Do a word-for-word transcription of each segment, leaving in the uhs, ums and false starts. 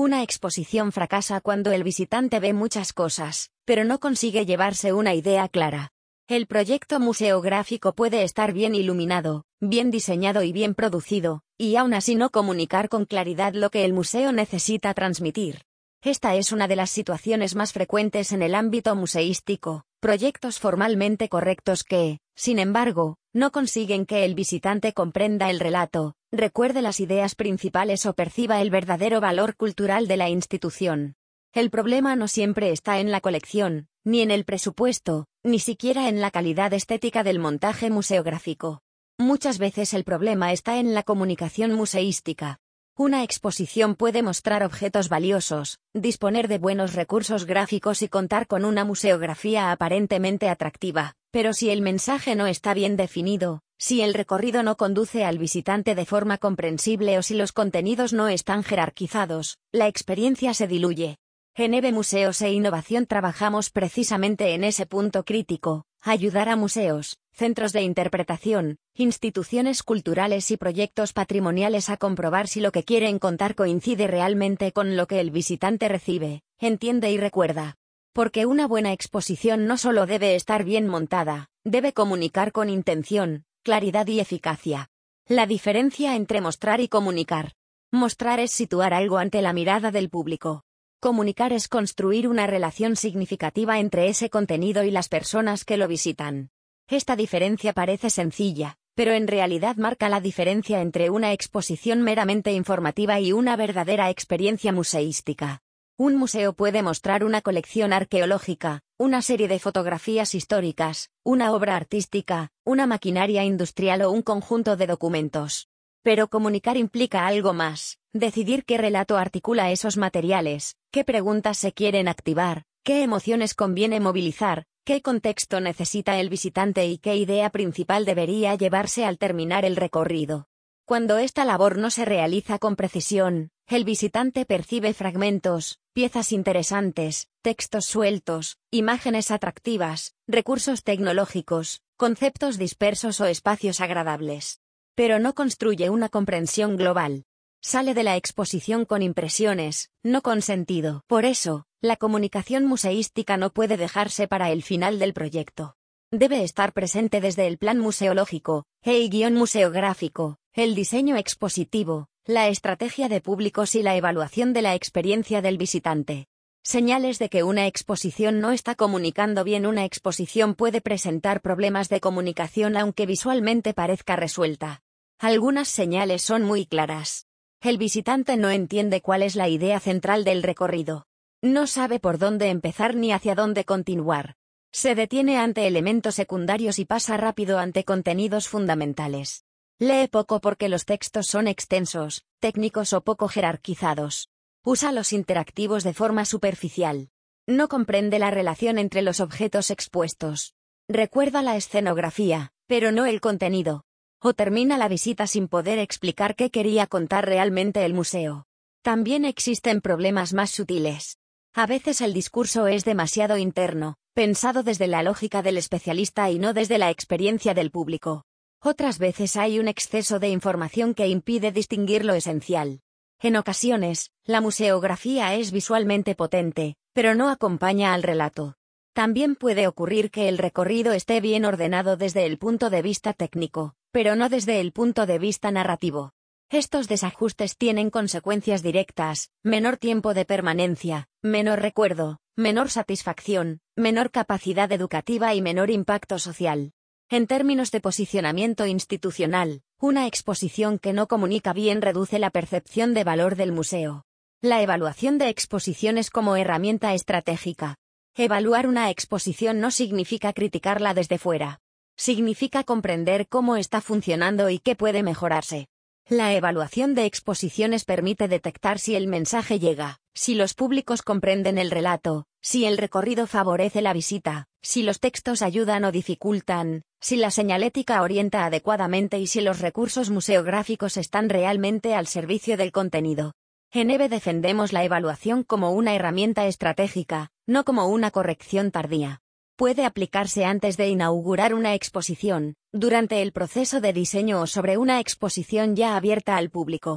Una exposición fracasa cuando el visitante ve muchas cosas, pero no consigue llevarse una idea clara. El proyecto museográfico puede estar bien iluminado, bien diseñado y bien producido, y aún así no comunicar con claridad lo que el museo necesita transmitir. Esta es una de las situaciones más frecuentes en el ámbito museístico, proyectos formalmente correctos que, sin embargo, no consiguen que el visitante comprenda el relato, recuerde las ideas principales o perciba el verdadero valor cultural de la institución. El problema no siempre está en la colección, ni en el presupuesto, ni siquiera en la calidad estética del montaje museográfico. Muchas veces el problema está en la comunicación museística. Una exposición puede mostrar objetos valiosos, disponer de buenos recursos gráficos y contar con una museografía aparentemente atractiva, pero si el mensaje no está bien definido, si el recorrido no conduce al visitante de forma comprensible o si los contenidos no están jerarquizados, la experiencia se diluye. En E B Museos e Innovación trabajamos precisamente en ese punto crítico, ayudar a museos, centros de interpretación, instituciones culturales y proyectos patrimoniales a comprobar si lo que quieren contar coincide realmente con lo que el visitante recibe, entiende y recuerda. Porque una buena exposición no solo debe estar bien montada, debe comunicar con intención, claridad y eficacia. La diferencia entre mostrar y comunicar. Mostrar es situar algo ante la mirada del público. Comunicar es construir una relación significativa entre ese contenido y las personas que lo visitan. Esta diferencia parece sencilla, pero en realidad marca la diferencia entre una exposición meramente informativa y una verdadera experiencia museística. Un museo puede mostrar una colección arqueológica, una serie de fotografías históricas, una obra artística, una maquinaria industrial o un conjunto de documentos. Pero comunicar implica algo más, decidir qué relato articula esos materiales, qué preguntas se quieren activar, qué emociones conviene movilizar, qué contexto necesita el visitante y qué idea principal debería llevarse al terminar el recorrido. Cuando esta labor no se realiza con precisión, el visitante percibe fragmentos, piezas interesantes, textos sueltos, imágenes atractivas, recursos tecnológicos, conceptos dispersos o espacios agradables. Pero no construye una comprensión global. Sale de la exposición con impresiones, no con sentido. Por eso, la comunicación museística no puede dejarse para el final del proyecto. Debe estar presente desde el plan museológico, el guión museográfico, el diseño expositivo, la estrategia de públicos y la evaluación de la experiencia del visitante. Señales de que una exposición no está comunicando bien. Una exposición puede presentar problemas de comunicación aunque visualmente parezca resuelta. Algunas señales son muy claras. El visitante no entiende cuál es la idea central del recorrido. No sabe por dónde empezar ni hacia dónde continuar. Se detiene ante elementos secundarios y pasa rápido ante contenidos fundamentales. Lee poco porque los textos son extensos, técnicos o poco jerarquizados. Usa los interactivos de forma superficial. No comprende la relación entre los objetos expuestos. Recuerda la escenografía, pero no el contenido. O termina la visita sin poder explicar qué quería contar realmente el museo. También existen problemas más sutiles. A veces el discurso es demasiado interno, pensado desde la lógica del especialista y no desde la experiencia del público. Otras veces hay un exceso de información que impide distinguir lo esencial. En ocasiones, la museografía es visualmente potente, pero no acompaña al relato. También puede ocurrir que el recorrido esté bien ordenado desde el punto de vista técnico, pero no desde el punto de vista narrativo. Estos desajustes tienen consecuencias directas: menor tiempo de permanencia, menor recuerdo, menor satisfacción, menor capacidad educativa y menor impacto social. En términos de posicionamiento institucional, una exposición que no comunica bien reduce la percepción de valor del museo. La evaluación de exposiciones como herramienta estratégica. Evaluar una exposición no significa criticarla desde fuera. Significa comprender cómo está funcionando y qué puede mejorarse. La evaluación de exposiciones permite detectar si el mensaje llega, si los públicos comprenden el relato, si el recorrido favorece la visita, si los textos ayudan o dificultan, si la señalética orienta adecuadamente y si los recursos museográficos están realmente al servicio del contenido. En E B defendemos la evaluación como una herramienta estratégica, no como una corrección tardía. Puede aplicarse antes de inaugurar una exposición, durante el proceso de diseño o sobre una exposición ya abierta al público.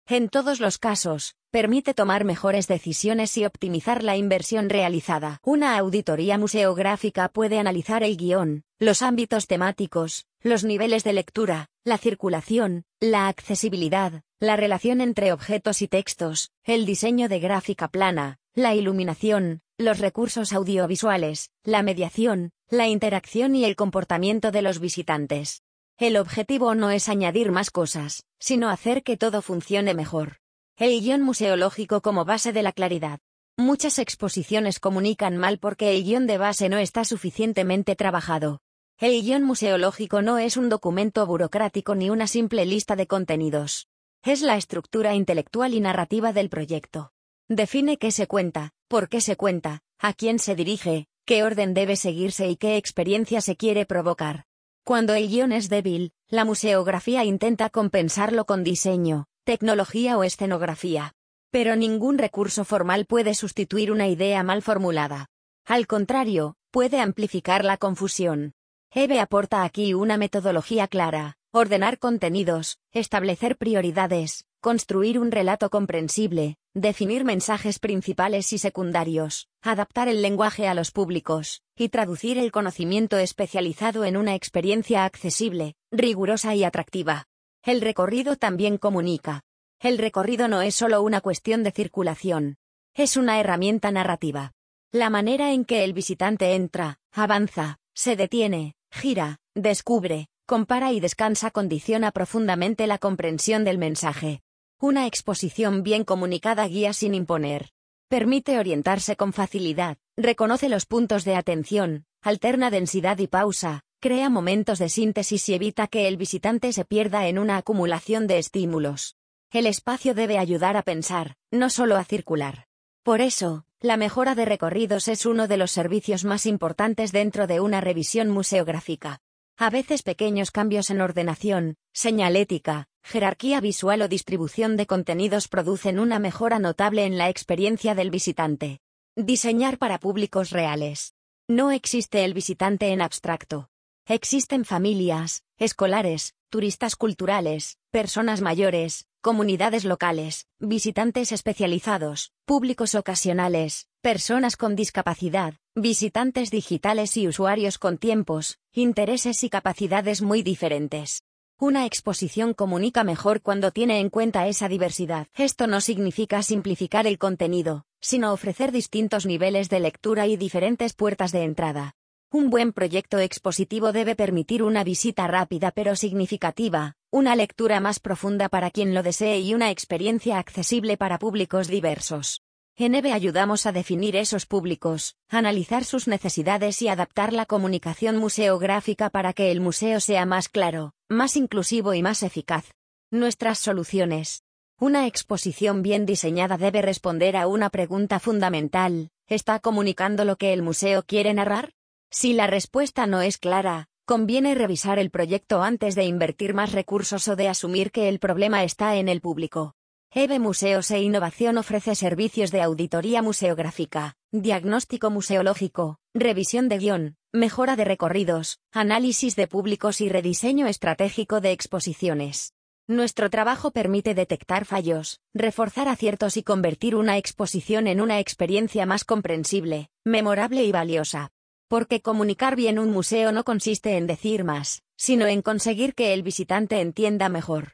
En todos los casos, permite tomar mejores decisiones y optimizar la inversión realizada. Una auditoría museográfica puede analizar el guión, los ámbitos temáticos, los niveles de lectura, la circulación, la accesibilidad, la relación entre objetos y textos, el diseño de gráfica plana, la iluminación, los recursos audiovisuales, la mediación, la interacción y el comportamiento de los visitantes. El objetivo no es añadir más cosas, sino hacer que todo funcione mejor. El guión museológico como base de la claridad. Muchas exposiciones comunican mal porque el guión de base no está suficientemente trabajado. El guión museológico no es un documento burocrático ni una simple lista de contenidos. Es la estructura intelectual y narrativa del proyecto. Define qué se cuenta, por qué se cuenta, a quién se dirige, qué orden debe seguirse y qué experiencia se quiere provocar. Cuando el guión es débil, la museografía intenta compensarlo con diseño, tecnología o escenografía. Pero ningún recurso formal puede sustituir una idea mal formulada. Al contrario, puede amplificar la confusión. Eve aporta aquí una metodología clara: ordenar contenidos, establecer prioridades, construir un relato comprensible, definir mensajes principales y secundarios, adaptar el lenguaje a los públicos, y traducir el conocimiento especializado en una experiencia accesible, rigurosa y atractiva. El recorrido también comunica. El recorrido no es solo una cuestión de circulación. Es una herramienta narrativa. La manera en que el visitante entra, avanza, se detiene, gira, descubre, compara y descansa condiciona profundamente la comprensión del mensaje. Una exposición bien comunicada guía sin imponer. Permite orientarse con facilidad, reconoce los puntos de atención, alterna densidad y pausa, crea momentos de síntesis y evita que el visitante se pierda en una acumulación de estímulos. El espacio debe ayudar a pensar, no solo a circular. Por eso, la mejora de recorridos es uno de los servicios más importantes dentro de una revisión museográfica. A veces pequeños cambios en ordenación, señalética, jerarquía visual o distribución de contenidos producen una mejora notable en la experiencia del visitante. Diseñar para públicos reales. No existe el visitante en abstracto. Existen familias, escolares, turistas culturales, personas mayores, comunidades locales, visitantes especializados, públicos ocasionales, personas con discapacidad, visitantes digitales y usuarios con tiempos, intereses y capacidades muy diferentes. Una exposición comunica mejor cuando tiene en cuenta esa diversidad. Esto no significa simplificar el contenido, sino ofrecer distintos niveles de lectura y diferentes puertas de entrada. Un buen proyecto expositivo debe permitir una visita rápida pero significativa, una lectura más profunda para quien lo desee y una experiencia accesible para públicos diversos. En Eve ayudamos a definir esos públicos, analizar sus necesidades y adaptar la comunicación museográfica para que el museo sea más claro, más inclusivo y más eficaz. Nuestras soluciones. Una exposición bien diseñada debe responder a una pregunta fundamental: ¿está comunicando lo que el museo quiere narrar? Si la respuesta no es clara, conviene revisar el proyecto antes de invertir más recursos o de asumir que el problema está en el público. Eve Museos e Innovación ofrece servicios de auditoría museográfica, diagnóstico museológico, revisión de guión, mejora de recorridos, análisis de públicos y rediseño estratégico de exposiciones. Nuestro trabajo permite detectar fallos, reforzar aciertos y convertir una exposición en una experiencia más comprensible, memorable y valiosa. Porque comunicar bien un museo no consiste en decir más, sino en conseguir que el visitante entienda mejor.